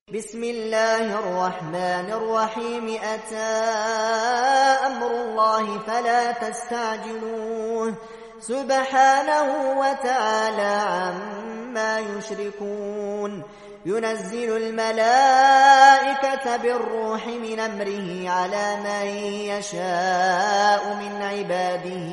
بسم الله الرحمن الرحيم أتى أمر الله فلا تستعجلوه سبحانه وتعالى عما يشركون ينزل الملائكة بالروح من أمره على من يشاء من عباده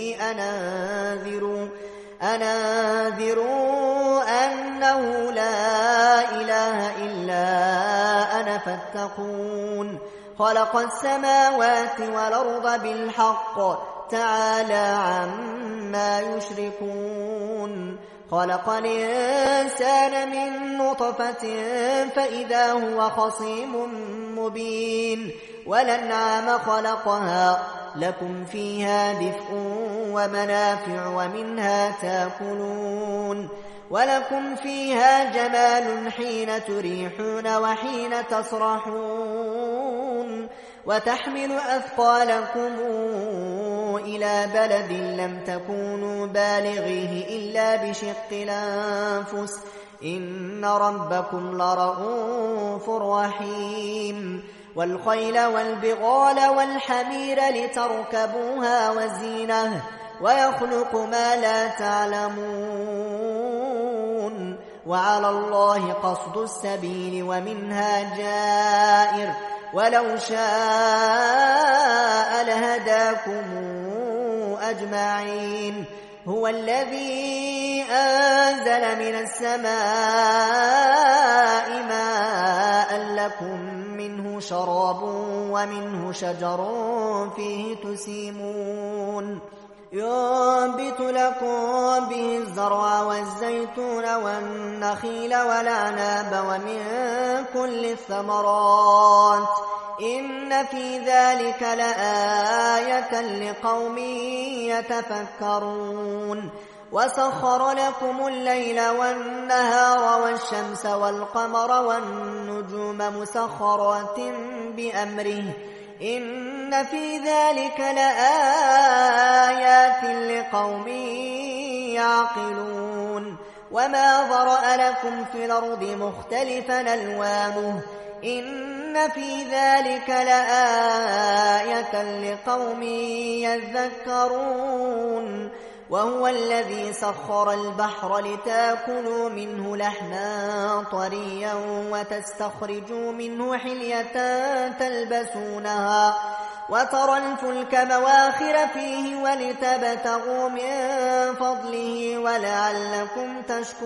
أن أنذروا أنه لا إله إلا أنا فاتقون خلق السماوات والأرض بالحق تعالى عما يشركون خلق الإنسان من نطفة فإذا هو خصيم مبين والأنعام خلقها لكم فيها دفء ومنافع ومنها تاكلون ولكم فيها جمال حين تريحون وحين تسرحون وتحمل أثقالكم إلى بلد لم تكونوا بالغيه إلا بشق الأنفس إن ربكم لرءوف رحيم والخيل والبغال والحمير لتركبوها وزينة ويخلق ما لا تعلمون وعلى الله قصد السبيل ومنها جائر ولو شاء لهداكم أجمعين هو الذي أنزل من السماء ماء لكم منه شراب ومنه شجر فيه تسيمون ينبت لكم به الزرع والزيتون والنخيل والأعناب ومن كل الثمرات إن في ذلك لآية لقوم يتفكرون وسخر لكم الليل والنهار والشمس والقمر والنجوم مسخرات بأمره إن في ذلك لآيات لقوم يعقلون وما ذرأ لكم في الأرض مختلفا ألوانه إن في ذلك لآية لقوم يذكرون وهو الذي سخر البحر لتاكلوا منه لحما طريا وتستخرجوا منه حلية تلبسونها وترى الفلك مواخر فيه ولتبتغوا من فضله ولعلكم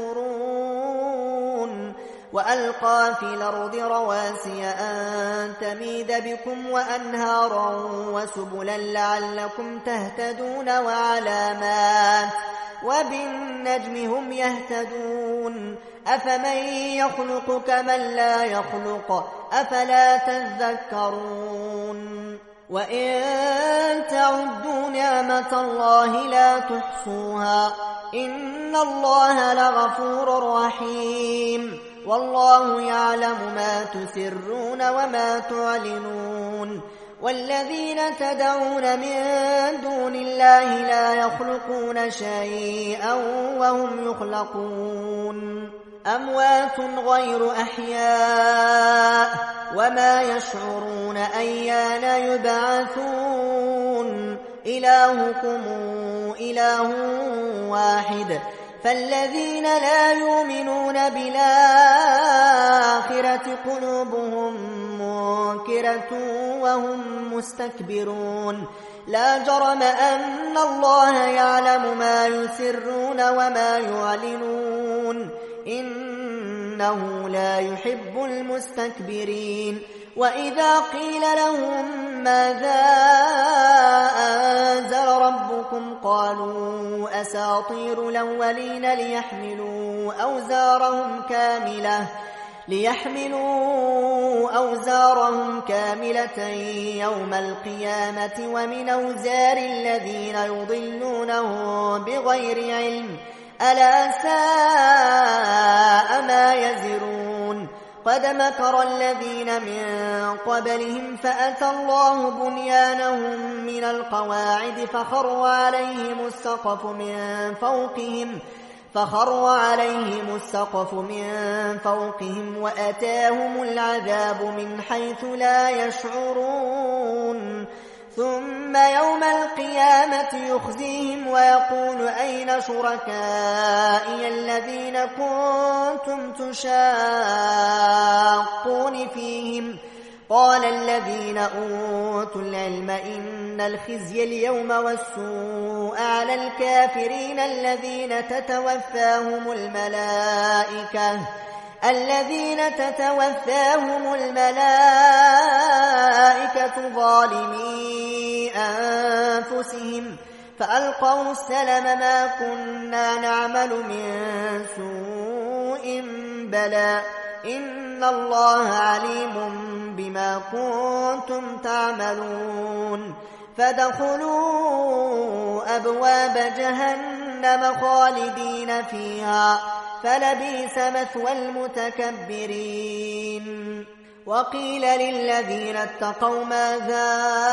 تشكرون وألقى في الأرض رواسي أن تميد بكم وأنهارا وسبلا لعلكم تهتدون وعلامات وبالنجم هم يهتدون أفمن يخلق كمن لا يخلق أفلا تذكرون وإن تعدوا نعمة الله لا تحصوها إن الله لغفور رحيم والله يعلم ما تسرون وما تعلنون والذين تدعون من دون الله لا يخلقون شيئا وهم يخلقون أموات غير أحياء وما يشعرون أيان يبعثون إلهكم إله واحد فالذين لا يؤمنون بالآخرة قلوبهم منكرة وهم مستكبرون لا جرم أن الله يعلم ما يسرون وما يعلنون إنه لا يحب المستكبرين وإذا قيل لهم ماذا أنزل ربكم قالوا أساطير الأولين ليحملوا أوزارهم كاملة يوم القيامة ومن أوزار الذين يضلونهم بغير علم ألا ساء ما يزرون قد مكر الذين من قبلهم فأتى الله بنيانهم من القواعد فخر عليهم السقف من فوقهم فخر عليهم السقف من فوقهم وأتاهم العذاب من حيث لا يشعرون ثم يوم القيامة يخزيهم ويقول أين شركائي الذين كنتم تشاقون فيهم قال الذين أوتوا العلم إن الخزي اليوم والسوء على الكافرين الذين تتوفاهم الملائكة ظالمي أنفسهم فألقوا السلم ما كنا نعمل من سوء بلى إن الله عليم بما كنتم تعملون فادخلوا أبواب جهنم خالدين فيها فلبئس مثوى المتكبرين وقيل للذين اتقوا ماذا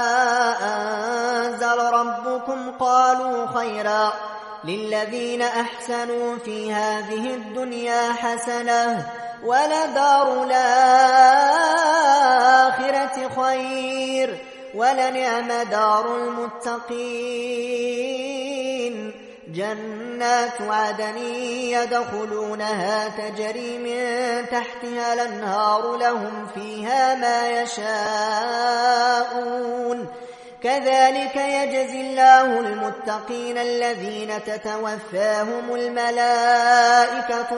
أنزل ربكم قالوا خيرا للذين أحسنوا في هذه الدنيا حسنة ولدار الآخرة خير ولنعم دار المتقين جنات عدن يدخلونها تجري من تحتها الأنهار لهم فيها ما يشاءون كذلك يجزي الله المتقين الذين تتوفاهم الملائكة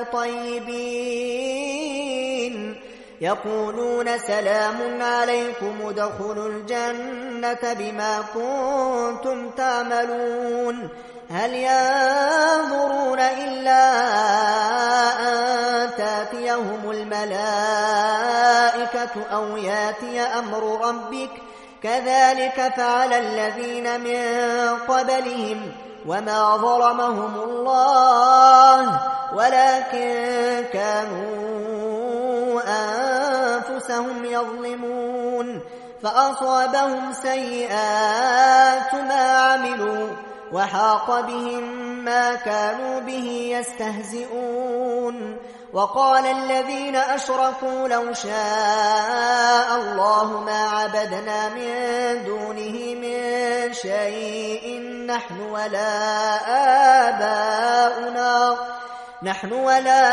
طيبين يقولون سلام عليكم ادخلوا الجنة بما كنتم تعملون هل ينظرون إلا أن تأتيهم الملائكة أو يأتي أمر ربك كذلك فعل الذين من قبلهم وما ظلمهم الله ولكن كانوا أنفسهم يظلمون فأصابهم سيئات ما عملوا وحاق بهم ما كانوا به يستهزئون وقال الذين أشركوا لو شاء الله ما عبدنا من دونه من شيء نحن ولا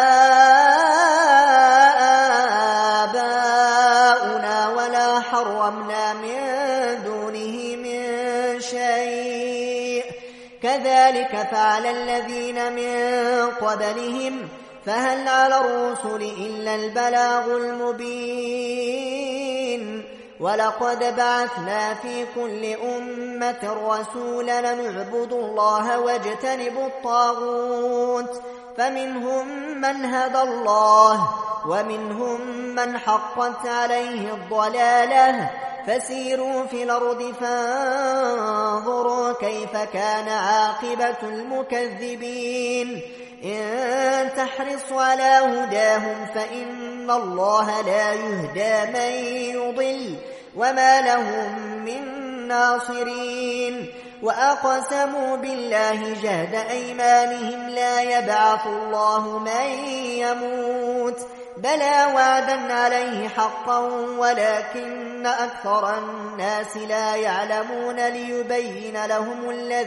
آباؤنا ولا حرمنا من دونه من شيء كذلك فعل الذين من قبلهم فهل على الرسل إلا البلاغ المبين ولقد بعثنا في كل أمة رسولا نعبد الله واجتنبوا الطاغوت فمنهم من هدى الله ومنهم من حقت عليه الضلالة فسيروا في الأرض فانظروا كيف كان عاقبة المكذبين إن تحرص على هداهم فإن الله لا يهدى من يضل وما لهم من ناصرين وأقسموا بالله جهد أيمانهم لا يبعث الله من يموت بلى وعدا عليه حقا ولكن أكثر الناس لا يعلمون ليبين لهم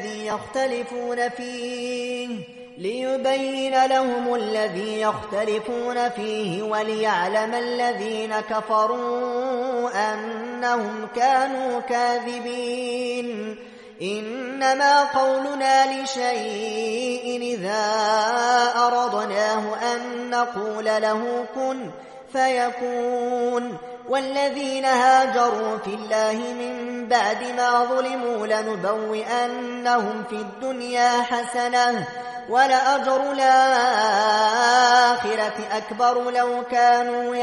الذي يختلفون فيه وليعلم الذين كفروا أنهم كانوا كاذبين إنما قولنا لشيء إذا أردناه أن نقول له كن فيكون والذين هاجروا في الله من بعد ما ظلموا لنبوئنهم في الدنيا حسنة ولأجر الآخرة أكبر لو كانوا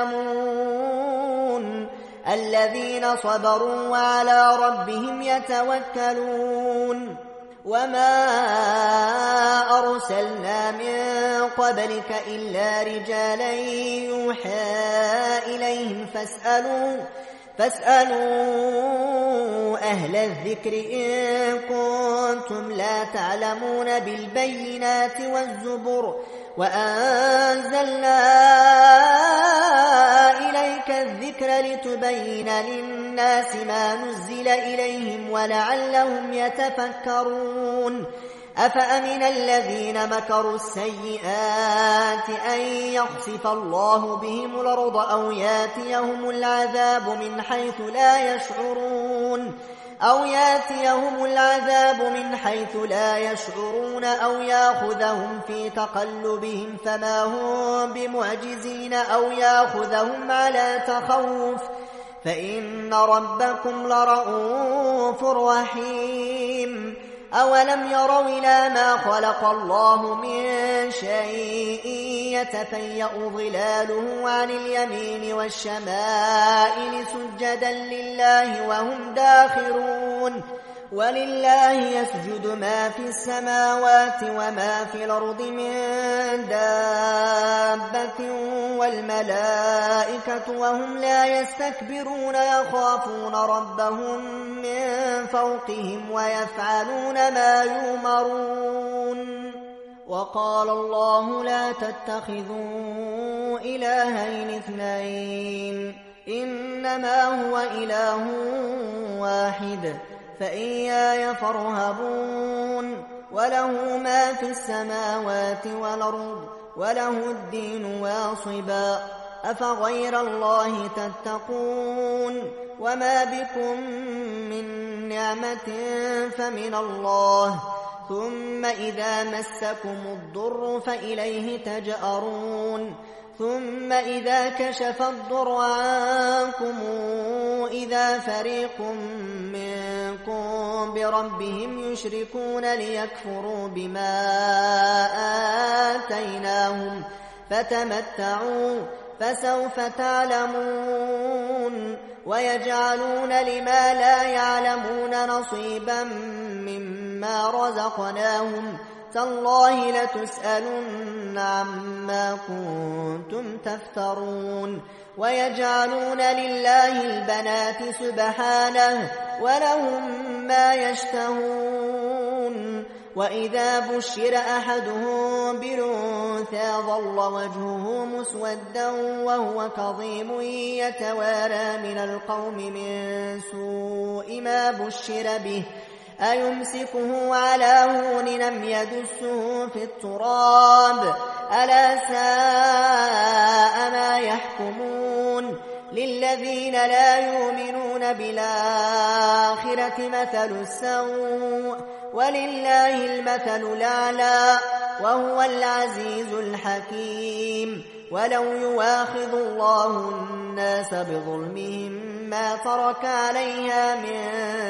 يعلمون الذين صبروا وعلى ربهم يتوكلون وما أرسلنا من قبلك إلا رجالا يوحى إليهم فاسألوا أهل الذكر إن كنتم لا تعلمون بالبينات والزبر وأنزلنا إليك الذكر لتبين للناس ما نزل إليهم ولعلهم يتفكرون أفأمن الذين مكروا السيئات أن يخسف الله بهم الأرض أو ياتيهم العذاب من حيث لا يشعرون أو يأخذهم في تقلبهم فما هم بمعجزين أو يأخذهم على تخوف فإن ربكم لرؤوف رحيم أولم يروا إلى ما خلق الله من شيء يتفيأ ظلاله عن اليمين والشمائل سجدا لله وهم داخرون ولله يسجد ما في السماوات وما في الأرض من دابة والملائكة وهم لا يستكبرون يخافون ربهم من فوقهم ويفعلون ما يؤمرون وقال الله لا تتخذوا إلهين اثنين إنما هو إله واحد فإياي فارهبون وله ما في السماوات والأرض وله الدين واصبا أفغير الله تتقون وما بكم من نعمة فمن الله ثم إذا مسكم الضر فإليه تجأرون ثم إذا كشف الضر عنكم إذا فريق منكم بربهم يشركون ليكفروا بما آتيناهم فتمتعوا فسوف تعلمون ويجعلون لما لا يعلمون نصيبا مما رزقناهم تالله لتسألن عما كنتم تفترون ويجعلون لله البنات سبحانه ولهم ما يشتهون وإذا بشر أحدهم بالأنثى ظل وجهه مسودا وهو كظيم يتوارى من القوم من سوء ما بشر به أيمسكه على هون لم يدسه في التراب ألا ساء ما يحكمون للذين لا يؤمنون بالآخرة مثل السوء ولله المثل الأعلى وهو العزيز الحكيم ولو يواخذ الله الناس بظلمهم ما ترك عليها من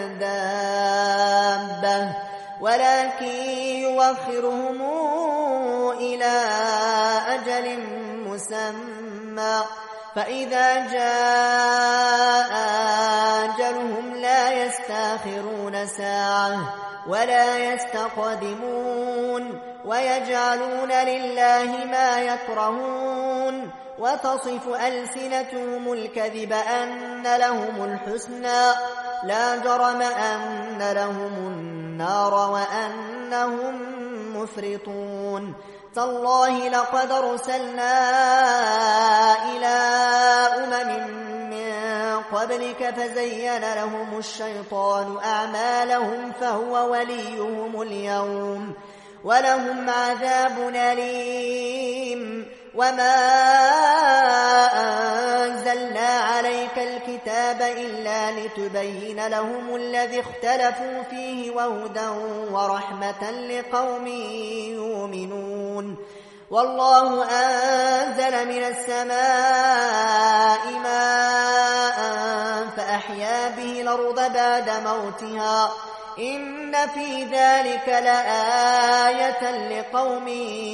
دابة ولكن يوخرهم إلى أجل مسمى فإذا جاء أجلهم لا يستأخرون ساعة ولا يستقدمون ويجعلون لله ما يكرهون وتصف ألسنتهم الكذب أن لهم الحسنى لا جرم أن لهم النار وأنهم مفرطون تالله لقد أرسلنا إلى من قبلك فزين لهم الشيطان أعمالهم فهو وليهم اليوم ولهم عذاب أليم وما أنزلنا عليك الكتاب إلا لتبين لهم الذي اختلفوا فيه وهدى ورحمة لقوم يؤمنون والله أنزل من السماء ماء فأحيا به الأرض بعد موتها إن في ذلك لآية لقوم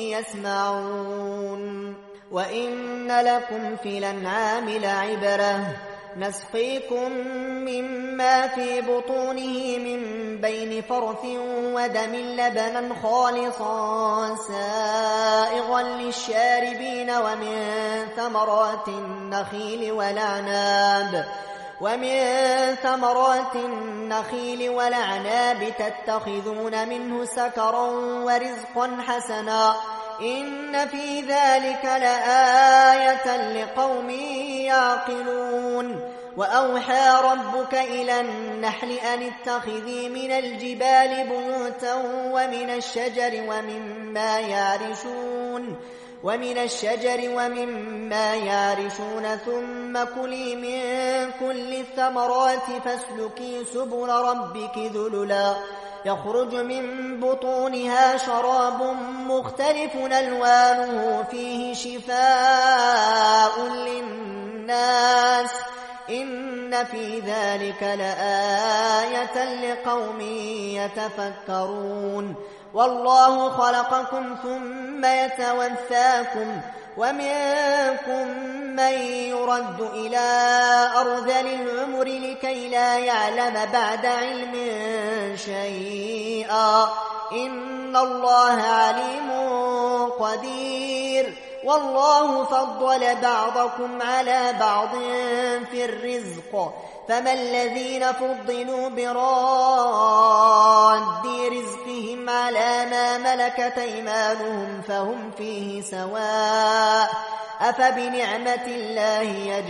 يسمعون وإن لكم في الأنعام لعبرة نسقيكم مما في بطونه من بين فرث ودم لبنا خالصا سائغا للشاربين ومن ثمرات النخيل والأعناب ومن ثمرات النخيل والأعناب تتخذون منه سكرا ورزقا حسنا إن في ذلك لآية لقوم يعقلون وأوحى ربك إلى النحل أن اتخذي من الجبال بيوتا ومن الشجر ومما يعرشون ثم كلي من كل الثمرات فاسلكي سبل ربك ذللا يخرج من بطونها شراب مختلف ألوانه فيه شفاء للناس إن في ذلك لآية لقوم يتفكرون والله خلقكم ثم يتوفاكم ومنكم من يرد إلى أرذل العمر لكي لا يعلم بعد علم شيئا إن الله عليم قدير والله فضل بعضكم على بعض في الرزق فما الذين فضلوا براد رزقهم على ما ملكت أيمانهم فهم فيه سواء أفبنعمة الله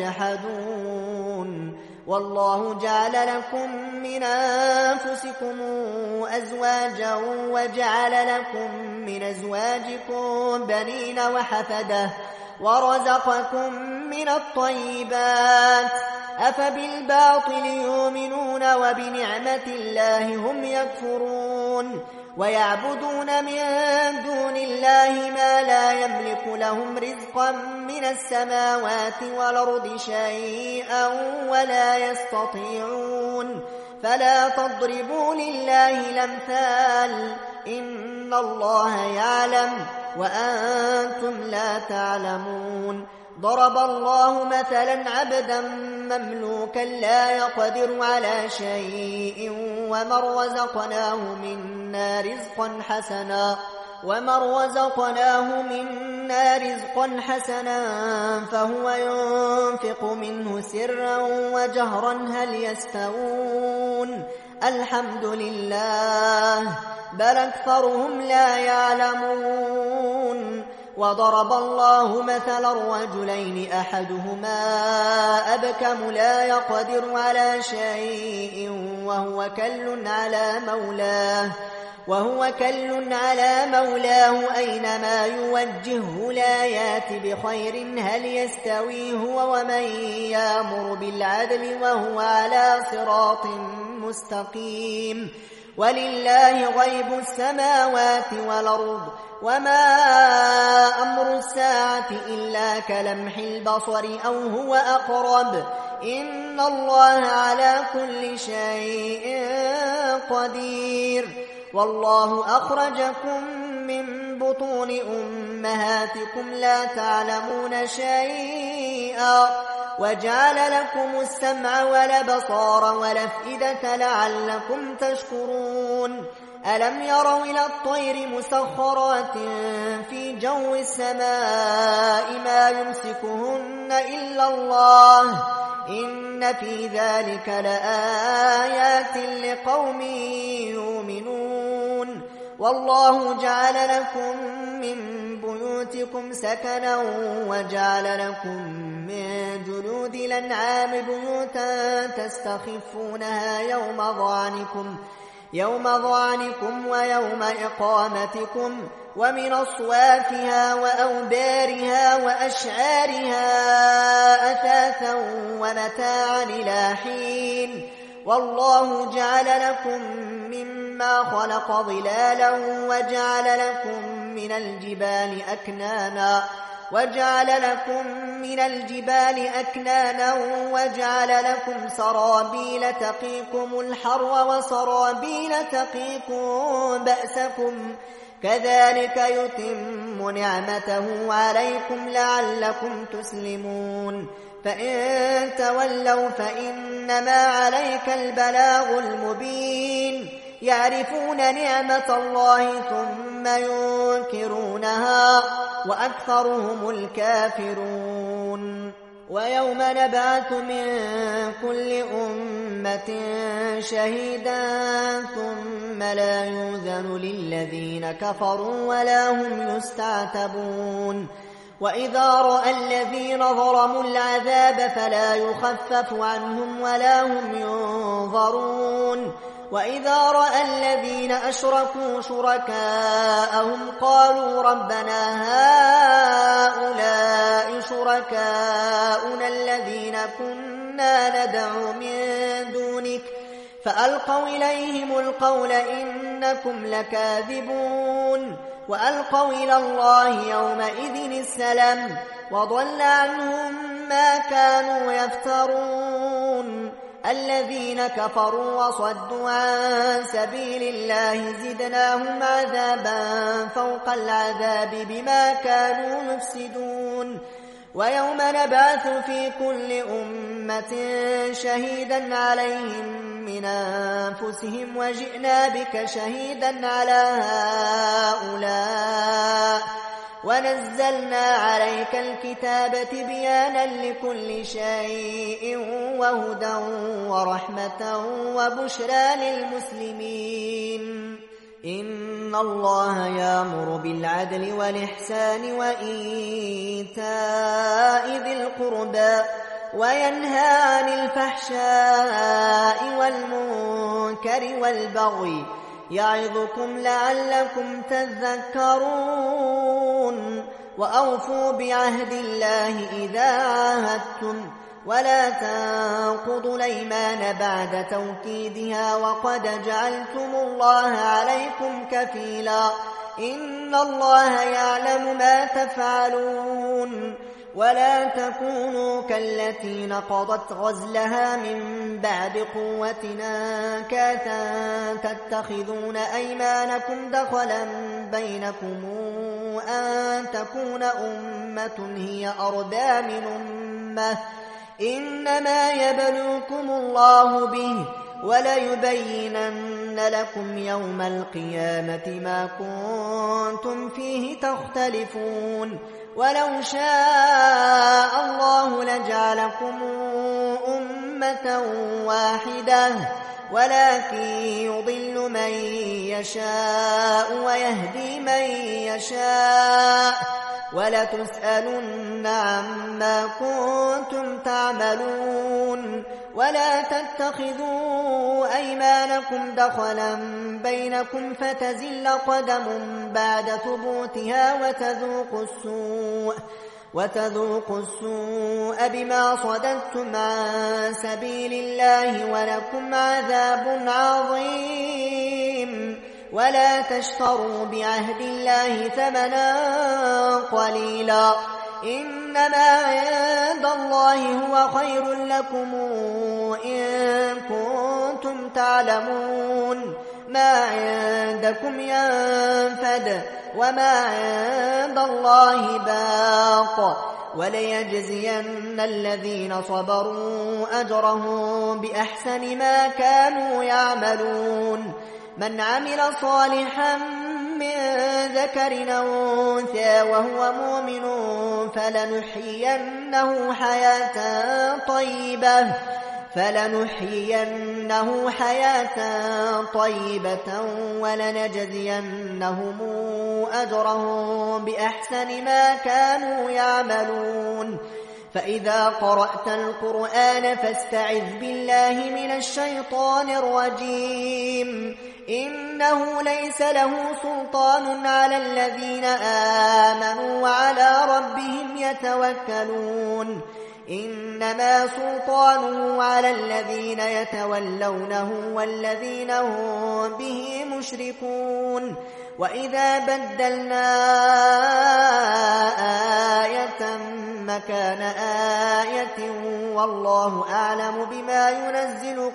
يجحدون والله جعل لكم من أنفسكم أزواجا وجعل لكم من أزواجكم بنين وحفدة ورزقكم من الطيبات أفبالباطل يؤمنون وبنعمة الله هم يكفرون ويعبدون من دون الله ما لا يملك لهم رزقا من السماوات والأرض شيئا ولا يستطيعون فلا تضربوا لله الأمثال إن الله يعلم وأنتم لا تعلمون ضرب الله مثلا عبدا مملوكا لا يقدر على شيء ومن رزقناه منا رزقا حسنا فهو ينفق منه سرا وجهرا هل يستوون الحمد لله بل أكثرهم لا يعلمون وضرب الله مثلا رجلين أحدهما أبكم لا يقدر على شيء وهو كل على مولاه أينما يوجهه لا يات بخير هل يستوي هو ومن يأمر بالعدل وهو على صراط مستقيم ولله غيب السماوات والأرض وما أمر الساعة إلا كلمح البصر أو هو أقرب إن الله على كل شيء قدير والله أخرجكم من بطون أمهاتكم لا تعلمون شيئا وجعل لكم السمع والأبصار والأفئدة لعلكم تشكرون ألم يروا إلى الطير مسخرات في جو السماء ما يمسكهن إلا الله إن في ذلك لآيات لقوم يؤمنون والله جعل لكم من بيوتكم سكنا وجعل لكم من جلود الأنعام بيوتا تستخفونها يوم ظعنكم ويوم إقامتكم ومن أصوافها وأوبارها وأشعارها أثاثا ومتاعا إلى حين والله جعل لكم مما خلق ظلالا وجعل لكم من الجبال أكنانا وجعل لكم سرابيل تقيكم الحر وسرابيل تقيكم بأسكم كذلك يتم نعمته عليكم لعلكم تسلمون فإن تولوا فإنما عليك البلاغ المبين يعرفون نعمة الله ثم ينكرونها وأكثرهم الكافرون ويوم نبعث من كل أمة شهيدا ثم لا يؤذن للذين كفروا ولا هم يستعتبون وإذا رأى الذين ظلموا العذاب فلا يخفف عنهم ولا هم ينظرون وإذا رأى الذين أشركوا شركاءهم قالوا ربنا هؤلاء شركاؤنا الذين كنا ندعو من دونك فألقوا إليهم القول إنكم لكاذبون وألقوا إلى الله يومئذ السلام وضل عنهم ما كانوا يفترون الذين كفروا وصدوا عن سبيل الله زدناهم عذابا فوق العذاب بما كانوا يفسدون ويوم نبعث في كل أمة شهيدا عليهم من أنفسهم وجئنا بك شهيدا على هؤلاء ونزلنا عليك الكتاب تبيانا لكل شيء وهدى ورحمة وبشرى للمسلمين إن الله يأمر بالعدل والإحسان وإيتاء ذي القربى وينهى عن الفحشاء والمنكر والبغي يعظكم لعلكم تذكرون وأوفوا بعهد الله إذا عاهدتم ولا تنقضوا الأيمان بعد توكيدها وقد جعلتم الله عليكم كفيلا إن الله يعلم ما تفعلون ولا تكونوا كالتي نقضت غزلها من بعد قوة أنكاثا تتخذون أيمانكم دخلا بينكم أن تكون أمة هي أربى من أمة إنما يبلوكم الله به وليبينن لكم يوم القيامة ما كنتم فيه تختلفون ولو شاء الله لجعلكم أمة واحدة ولكن يضل من يشاء ويهدي من يشاء ولتسألن عما كنتم تعملون ولا تتخذوا أيمانكم دخلا بينكم فتزل قدم بعد ثبوتها وتذوقوا السوء بما صددتم عن سبيل الله ولكم عذاب عظيم ولا تشتروا بعهد الله ثمنا قليلا إنما عند الله هو خير لكم إن كنتم تعلمون ما عندكم ينفد وما عند الله باق وليجزين الذين صبروا أجرهم بأحسن ما كانوا يعملون من عمل صالحا من ذكر أو أنثى وهو مؤمن فلنحيينه حياة طيبة ولنجزينهم أجرهم بأحسن ما كانوا يعملون فإذا قرأت القرآن فاستعذ بالله من الشيطان الرجيم إنه ليس له سلطان على الذين آمنوا وعلى ربهم يتوكلون إنما سلطانه على الذين يتولونه والذين هم به مشركون وإذا بدلنا آية مكان آية والله أعلم بما ينزل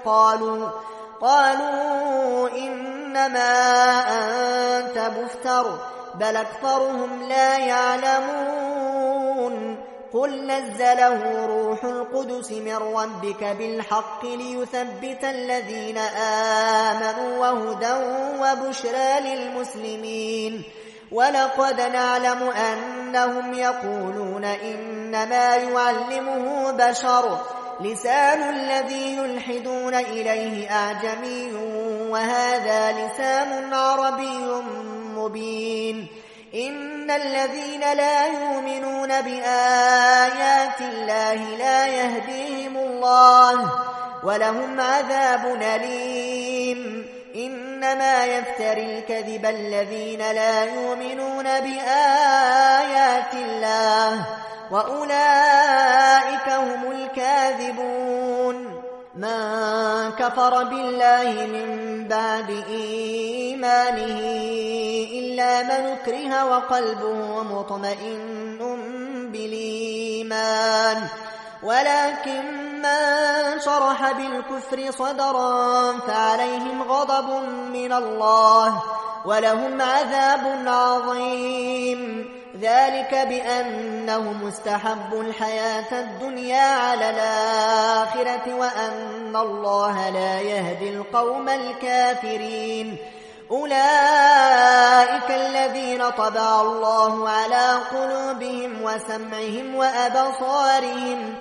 قالوا إنما أنت مفتر بل أكثرهم لا يعلمون قل نزله روح القدس من ربك بالحق ليثبت الذين آمنوا وهدى وبشرى للمسلمين ولقد نعلم أنهم يقولون إنما يعلمه بشر لسان الذي يلحدون إليه أعجمي وهذا لسان عربي مبين إن الذين لا يؤمنون بآيات الله لا يهديهم الله ولهم عذاب أليم إنما يفتري الكذب الذين لا يؤمنون بآيات الله وأولئك هم الكاذبون من كفر بالله من بعد إيمانه إلا من أكره وقلبه مطمئن بالإيمان ولكن من شرح بالكفر صدرا فعليهم غضب من الله ولهم عذاب عظيم ذلك بأنهم استحبوا الحياة الدنيا على الآخرة وأن الله لا يهدي القوم الكافرين أولئك الذين طبع الله على قلوبهم وسمعهم وأبصارهم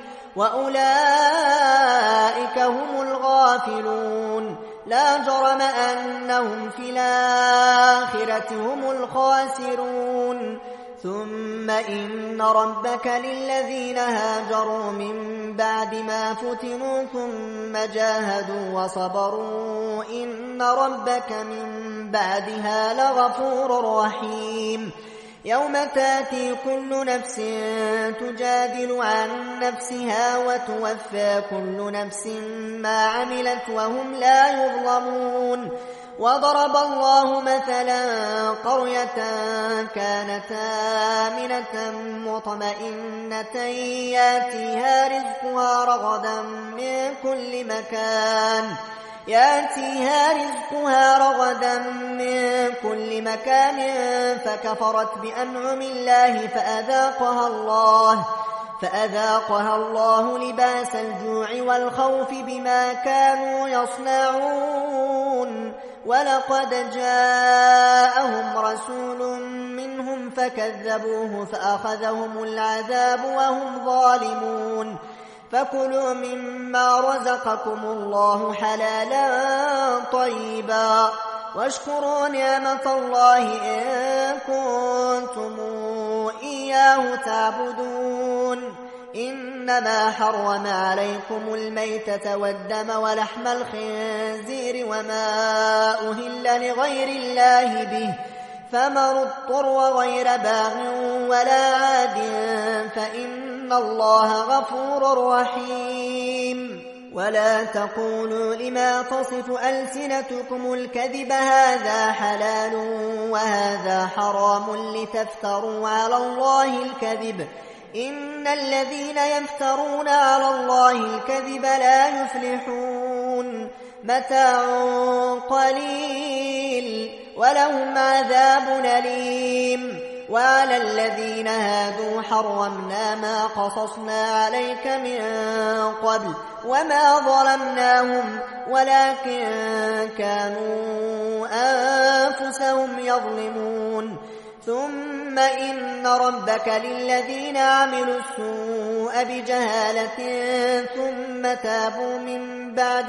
وأولئك هم الغافلون لا جرم أنهم في الآخرة هم الخاسرون ثم إن ربك للذين هاجروا من بعد ما فتنوا ثم جاهدوا وصبروا إن ربك من بعدها لغفور رحيم يوم تاتي كل نفس تجادل عن نفسها وتوفى كل نفس ما عملت وهم لا يظلمون وضرب الله مثلا قرية كانت آمنة مطمئنة ياتيها رزقها رغدا من كل مكان فكفرت بأنعم الله فأذاقها الله لباس الجوع والخوف بما كانوا يصنعون ولقد جاءهم رسول منهم فكذبوه فأخذهم العذاب وهم ظالمون فكلوا مما رزقكم الله حلالا طيبا واشكروا نعمة الله إن كنتم إياه تعبدون إنما حرم عليكم الميتة والدم ولحم الخنزير وما أهل لغير الله به فمن اضطر غير باغ ولا عاد فإن الله غفور رحيم ولا تقولوا لما تصف ألسنتكم الكذب هذا حلال وهذا حرام لتفتروا على الله الكذب إن الذين يفترون على الله الكذب لا يفلحون متاع قليل ولهم عذاب أليم وعلى الذين هادوا حرمنا ما قصصنا عليك من قبل وما ظلمناهم ولكن كانوا أنفسهم يظلمون ثم إن ربك للذين عملوا السوء بجهالة ثم تابوا من بعد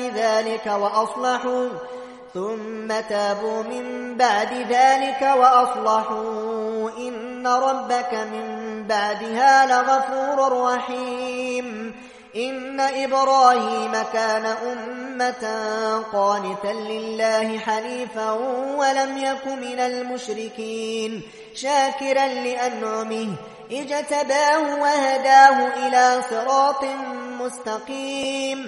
ذلك وأصلحوا إن ربك من بعدها لغفور رحيم إن إبراهيم كان أمة قانتا لله حنيفا ولم يك من المشركين شاكرا لأنعمه اجتباه وهداه إلى صراط مستقيم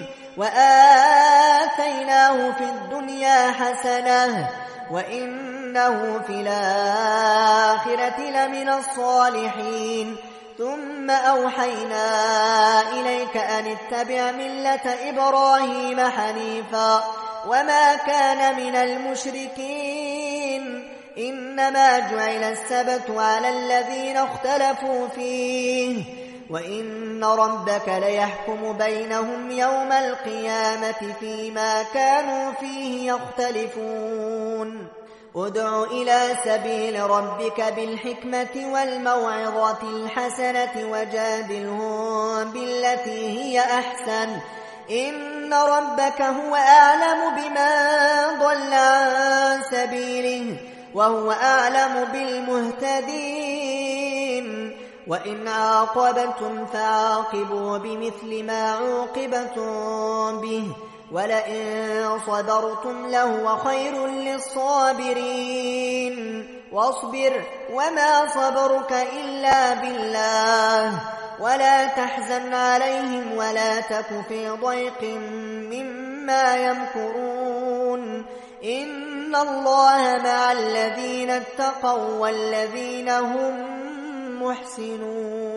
وآتيناه في الدنيا حسنة وإنه في الآخرة لمن الصالحين ثم أوحينا إليك أن اتبع ملة إبراهيم حنيفا وما كان من المشركين إنما جعل السبت على الذين اختلفوا فيه وإن ربك ليحكم بينهم يوم القيامة فيما كانوا فيه يختلفون ادع إلى سبيل ربك بالحكمة والموعظة الحسنة وجادلهم بالتي هي أحسن إن ربك هو أعلم بمن ضل عن سبيله وهو أعلم بالمهتدين وإن عاقبتم فعاقبوا بمثل ما عوقبتم به ولئن صبرتم لهو خير للصابرين واصبر وما صبرك إلا بالله ولا تحزن عليهم ولا تك في ضيق مما يمكرون إن الله مع الذين اتقوا والذين هم محسنون